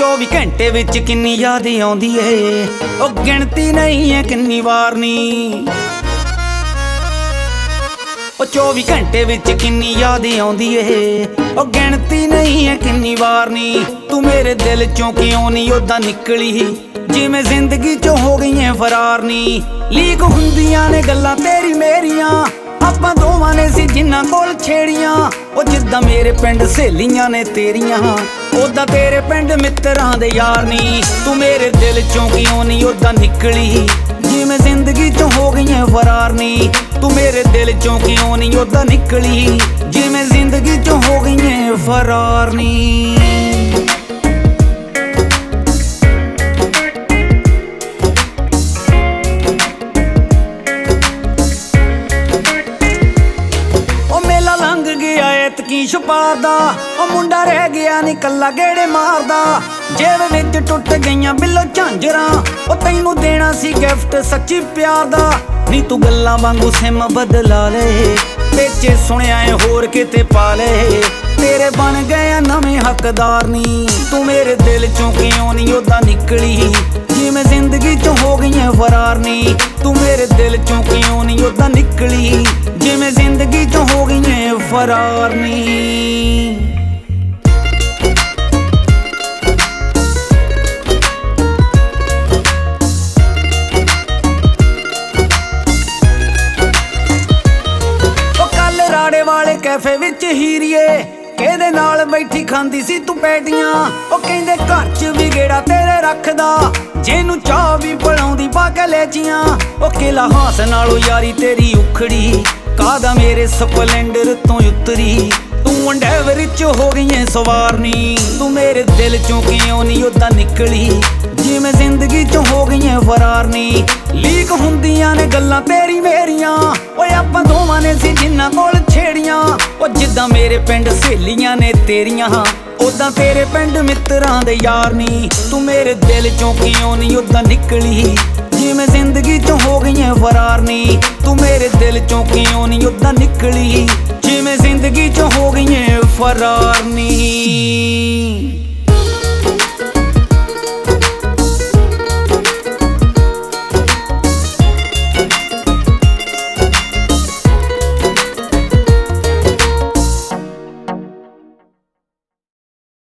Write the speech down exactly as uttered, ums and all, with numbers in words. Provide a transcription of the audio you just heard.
चौबी घंटे विच किन्नी याद आउंदी ए, ओ गिणती नहीं है किन्नी वार नी। ओ चौबी घंटे विच किन्नी याद आउंदी ए, ओ गिणती नहीं है किन्नी वार नी। तू मेरे दिल चों क्यों नहीं ओदा निकली, जिवें जिंदगी चों हो गई है फरार नी। लीक हुंदियां ने गल्लां तेरी मेरियां, आपां दोवां ने सी जिन्हां कोल छेड़ियां। ओ जिद्दां मेरे पिंड सहेलियां ने तेरियां, ओदा तेरे पिंड मित्तरां दे यार नी। तू मेरे दिल चों क्यों नहीं ओदा निकली, जिवें जिंदगी चों हो गई है फरार नी। तू मेरे दिल चों क्यों नहीं ओदा निकली, जिवें जिंदगी चों हो गई है फरार नी। की छुपादा ओ मुंडा रह गया नी कल्ला गेड़े मारदा। जेब विच टुट गईयां बिल्लो झांजरां, ओ तैनू देना सी गिफ्ट सच्ची प्यार दा। नी तू गल्लां वांगू सिम बदला ले, बेचे सुनिया है होर किते पा ले। तेरे बन गए नवें हकदार नी। तू मेरे दिल चों क्यों नहीं ओदा निकली, जिवें जिंदगी चों हो गई है फरार नी। तू मेरे दिल चों क्यों नहीं ओदा निकली, जिवें जिंदगी चों हो गई है फरार नी। राड़े वाले कैफे विच हीरीए केदे नाल बैठी खांदी सी तू पैटियां। ओ कहंदे घर च भी गेड़ा तेरे रखदा, जेनू चाह भी पलाउंदी पाके लेचियां। ओ किला हास नालों यारी तेरी उखड़ी, कादा मेरे स्पलेंडर तो उतरी। तू अंडैवर च हो गई है सवार नी। तू मेरे दिल चों क्यों नहीं ओदा निकली, जिवें जिंदगी चों हो गई है फरार नी। लीक हुंदियां ने गल्लां तेरी मेरियां, ओए आपां दोवां ने सी जिन्हां कोल छेड़ियां। ओ जिद्दां मेरे पिंड सहेलियां ने तेरियां, ओदां तेरे पिंड मित्तरां दे यार नी। तू मेरे दिल चों क्यों नहीं ओदा निकली, जिवें जिंदगी चों हो गई है फरार नी। तू मेरे दिल चों क्यों नहीं ओदा निकली, जिवें जिंदगी चों हो गई है फरार नी।